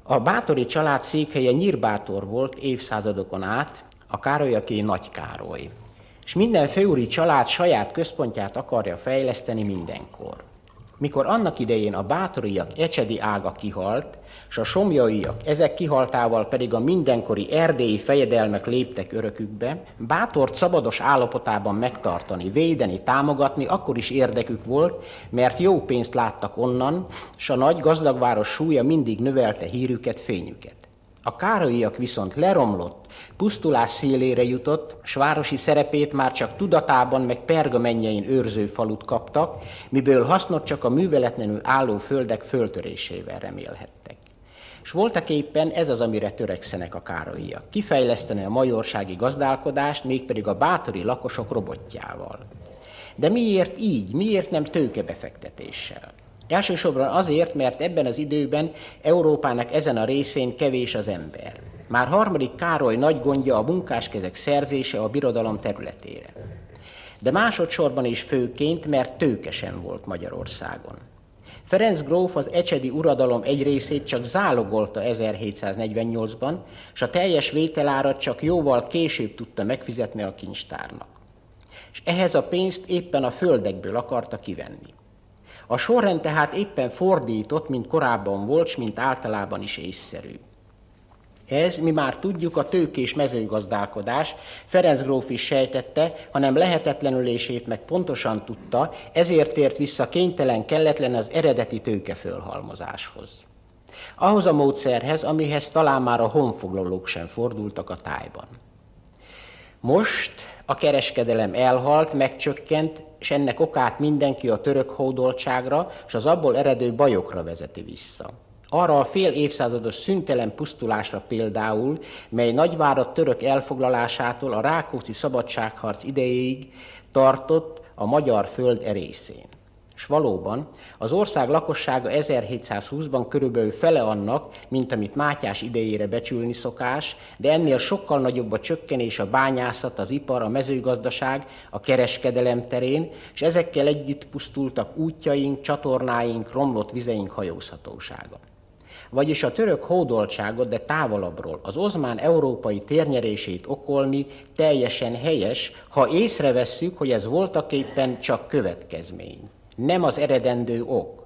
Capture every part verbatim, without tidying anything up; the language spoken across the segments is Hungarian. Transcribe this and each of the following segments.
A Báthory család székhelye Nyírbátor volt évszázadokon át, a Károlyaké Nagy Károly. És minden főúri család saját központját akarja fejleszteni mindenkor. Mikor annak idején a báthoryyak ecsedi ága kihalt, s a somlyaiak ezek kihaltával pedig a mindenkori erdélyi fejedelmek léptek örökükbe, Bátort szabados állapotában megtartani, védeni, támogatni akkor is érdekük volt, mert jó pénzt láttak onnan, s a nagy gazdagváros súlya mindig növelte hírüket, fényüket. A károlyiak viszont leromlott, pusztulás szélére jutott, s városi szerepét már csak tudatában meg pergamenjein őrző falut kaptak, miből hasznot csak a műveletlenül álló földek föltörésével remélhettek. És voltaképpen ez az, amire törekszenek a károlyiak. Kifejleszteni a majorsági gazdálkodást, mégpedig a báthory lakosok robotjával. De miért így? Miért nem tőkebefektetéssel? Elsősorban azért, mert ebben az időben Európának ezen a részén kevés az ember. Már harmadik Károly nagy gondja a munkáskezek szerzése a birodalom területére. De másodszorban is főként, mert tőke sem volt Magyarországon. Ferenc gróf az ecsedi uradalom egy részét csak zálogolta ezerhétszáznegyvennyolcban, és a teljes vételárat csak jóval később tudta megfizetni a kincstárnak. És ehhez a pénzt éppen a földekből akarta kivenni. A sorrend tehát éppen fordított, mint korábban volt, s mint általában is észszerű. Ez, mi már tudjuk, a tőkés mezőgazdálkodás, Ferenc gróf is sejtette, hanem lehetetlenülését meg pontosan tudta, ezért tért vissza kénytelen, kelletlen az eredeti tőkefölhalmozáshoz. Ahhoz a módszerhez, amihez talán már a honfoglalók sem fordultak a tájban. Most a kereskedelem elhalt, megcsökkent, és ennek okát mindenki a török hódoltságra és az abból eredő bajokra vezeti vissza. Arra a fél évszázados szüntelen pusztulásra például, mely Nagyvárad török elfoglalásától a Rákóczi szabadságharc idejéig tartott a magyar föld e részén. És valóban az ország lakossága ezerhétszázhúszban körülbelül fele annak, mint amit Mátyás idejére becsülni szokás, de ennél sokkal nagyobb a csökkenés a bányászat, az ipar, a mezőgazdaság, a kereskedelem terén, és ezekkel együtt pusztultak útjaink, csatornáink, romlott vizeink hajózhatósága. Vagyis a török hódoltságot, de távolabbról, az ozmán európai térnyerését okolni teljesen helyes, ha észrevesszük, hogy ez voltaképpen csak következmény, nem az eredendő ok.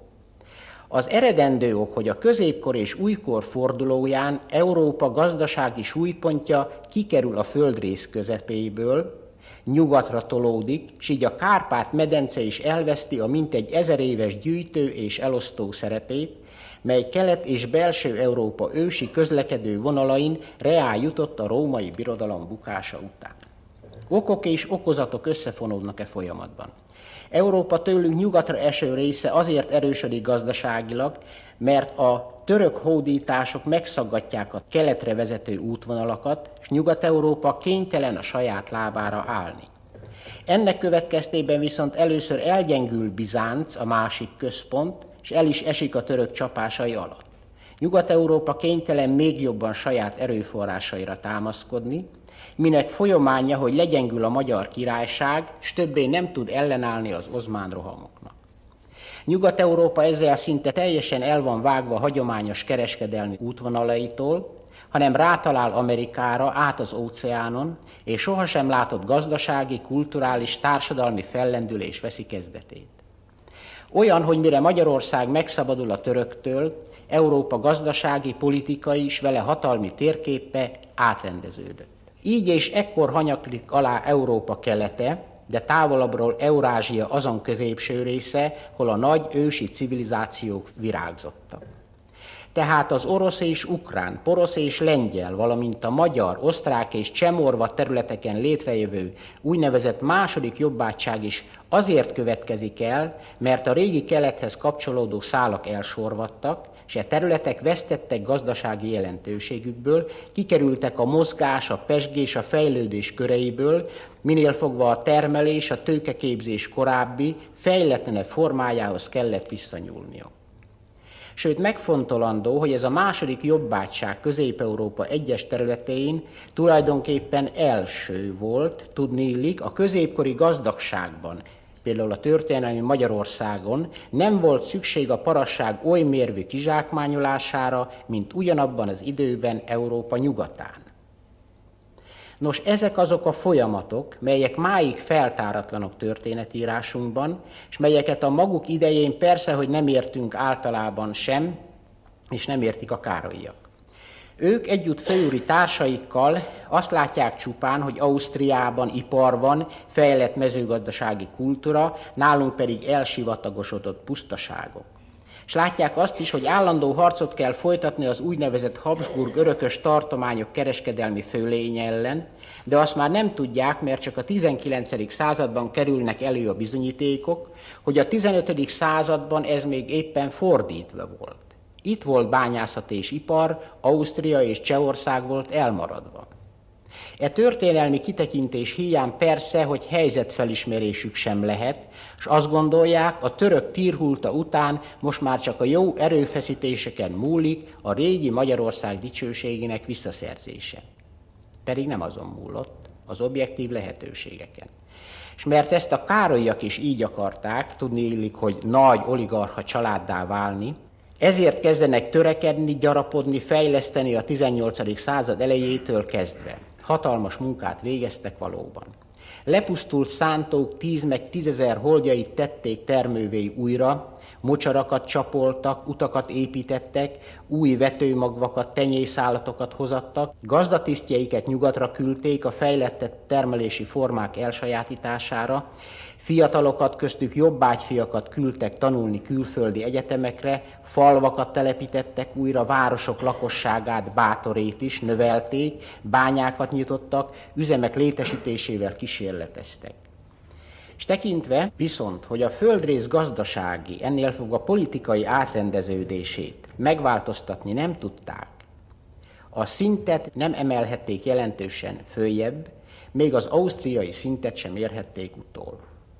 Az eredendő ok, hogy a középkor és újkor fordulóján Európa gazdasági súlypontja kikerül a földrész közepéből, nyugatra tolódik, s így a Kárpát-medence is elveszti a mintegy ezer éves gyűjtő és elosztó szerepét, mely kelet és belső Európa ősi közlekedő vonalain reál jutott a római birodalom bukása után. Okok és okozatok összefonódnak-e folyamatban? Európa tőlünk nyugatra eső része azért erősödik gazdaságilag, mert a török hódítások megszaggatják a keletre vezető útvonalakat, és Nyugat-Európa kénytelen a saját lábára állni. Ennek következtében viszont először elgyengül Bizánc, a másik központ, és el is esik a török csapásai alatt. Nyugat-Európa kénytelen még jobban saját erőforrásaira támaszkodni, minek folyamánya, hogy legyengül a Magyar Királyság, s többé nem tud ellenállni az ozmán rohamoknak. Nyugat-Európa ezzel szinte teljesen el van vágva a hagyományos kereskedelmi útvonalaitól, hanem rátalál Amerikára át az óceánon, és sohasem látott gazdasági, kulturális, társadalmi fellendülés veszi kezdetét. Olyan, hogy mire Magyarország megszabadul a töröktől, Európa gazdasági, politikai és vele hatalmi térképe átrendeződött. Így és ekkor hanyaglik alá Európa kelete, de távolabbról Eurázsia azon középső része, hol a nagy ősi civilizációk virágzottak. Tehát az orosz és ukrán, porosz és lengyel, valamint a magyar, osztrák és csemorva területeken létrejövő úgynevezett második jobbátság is azért következik el, mert a régi kelethez kapcsolódó szálak elsorvadtak, és a területek vesztettek gazdasági jelentőségükből, kikerültek a mozgás, a pezsgés, a fejlődés köreiből, minél fogva a termelés, a tőkeképzés korábbi, fejletlenebb formájához kellett visszanyúlnia. Sőt, megfontolandó, hogy ez a második jobbátság Közép-Európa egyes területein tulajdonképpen első volt, tudniillik, a középkori gazdagságban például a történelmi Magyarországon nem volt szükség a parasság oly mérvű kizsákmányolására, mint ugyanabban az időben Európa nyugatán. Nos, ezek azok a folyamatok, melyek máig feltáratlanok történetírásunkban, és melyeket a maguk idején persze, hogy nem értünk általában sem, és nem értik a Károlyiak. Ők együtt főúri társaikkal azt látják csupán, hogy Ausztriában ipar van, fejlett mezőgazdasági kultúra, nálunk pedig elsivatagosodott pusztaságok. És látják azt is, hogy állandó harcot kell folytatni az úgynevezett Habsburg örökös tartományok kereskedelmi fölénye ellen, de azt már nem tudják, mert csak a tizenkilencedik században kerülnek elő a bizonyítékok, hogy a tizenötödik században ez még éppen fordítva volt. Itt volt bányászat és ipar, Ausztria és Csehország volt elmaradva. E történelmi kitekintés híján persze, hogy helyzetfelismerésük sem lehet, és azt gondolják, a török tírhulta után most már csak a jó erőfeszítéseken múlik a régi Magyarország dicsőségének visszaszerzése. Pedig nem azon múlott, az objektív lehetőségeken. És mert ezt a Károlyiak is így akarták, tudni illik, hogy nagy oligarcha családdá válni, ezért kezdenek törekedni, gyarapodni, fejleszteni a tizennyolcadik század elejétől kezdve. Hatalmas munkát végeztek valóban. Lepusztult szántók tíz meg tízezer holdjait tették termővé újra, mocsarakat csapoltak, utakat építettek, új vetőmagvakat, tenyészállatokat hozattak, gazdatisztjeiket nyugatra küldték a fejlettebb termelési formák elsajátítására, fiatalokat, köztük jobbágyfiakat küldtek tanulni külföldi egyetemekre, falvakat telepítettek újra, városok lakosságát, bátorét is növelték, bányákat nyitottak, üzemek létesítésével kísérleteztek. És tekintve viszont, hogy a földrész gazdasági, ennél fogva politikai átrendeződését megváltoztatni nem tudták, a szintet nem emelhették jelentősen följebb, még az ausztriai szintet sem érhették utol.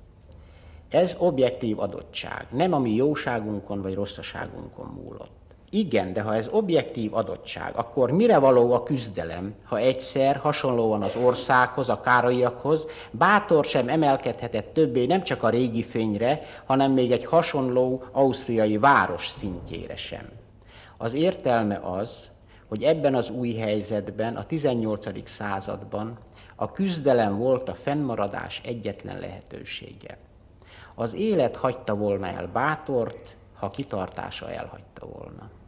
Ez objektív adottság, nem a mi jóságunkon vagy rosszaságunkon múlott. Igen, de ha ez objektív adottság, akkor mire való a küzdelem, ha egyszer hasonlóan az országhoz, a Károlyiakhoz bátor sem emelkedhetett többé nem csak a régi fényre, hanem még egy hasonló ausztriai város szintjére sem. Az értelme az, hogy ebben az új helyzetben, a tizennyolcadik században a küzdelem volt a fennmaradás egyetlen lehetősége. Az élet hagyta volna el bátort, ha kitartása elhagyta volna.